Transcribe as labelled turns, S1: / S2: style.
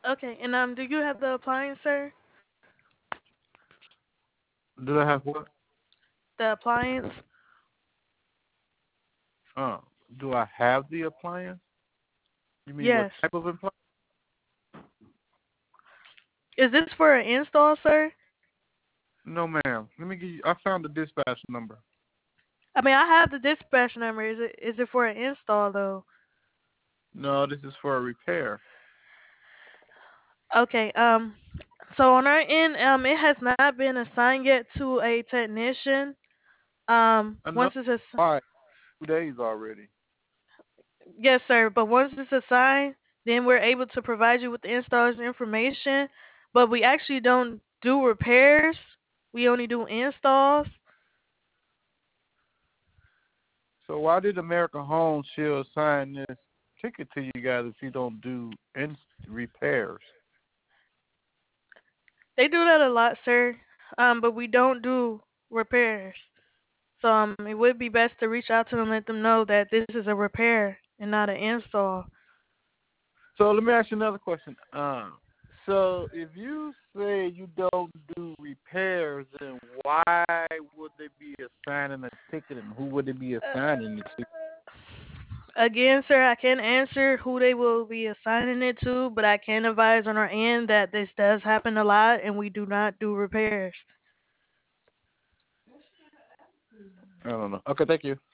S1: Okay, and do you have the appliance, sir?
S2: Do I have what?
S1: The appliance?
S2: Uh, do I have the appliance? You mean what
S1: Yes.
S2: type of appliance?
S1: Is this for an install, sir?
S2: No, ma'am. Let me give you. I found the dispatch number.
S1: I mean, I have the dispatch number. Is it for an install though?
S2: No, this is for a repair.
S1: Okay. So on our end, it has not been assigned yet to a technician.
S2: I know
S1: Once it's
S2: why. 2 days already.
S1: yes, sir. But once it's assigned, then we're able to provide you with the installer's information. But we actually don't do repairs. We only do installs.
S2: So why did American Home Shield assign this ticket to you guys if you don't do repairs?
S1: They do that a lot, sir. But we don't do repairs. So it would be best to reach out to them, let them know that this is a repair and not an install.
S2: So let me ask you another question. So if you say you don't do repairs, then why would they be assigning a ticket, and who would they be assigning it to?
S1: Again, sir, I can't answer who they will be assigning it to, but I can advise on our end that this does happen a lot and we do not do repairs.
S2: I don't know. Okay, thank you.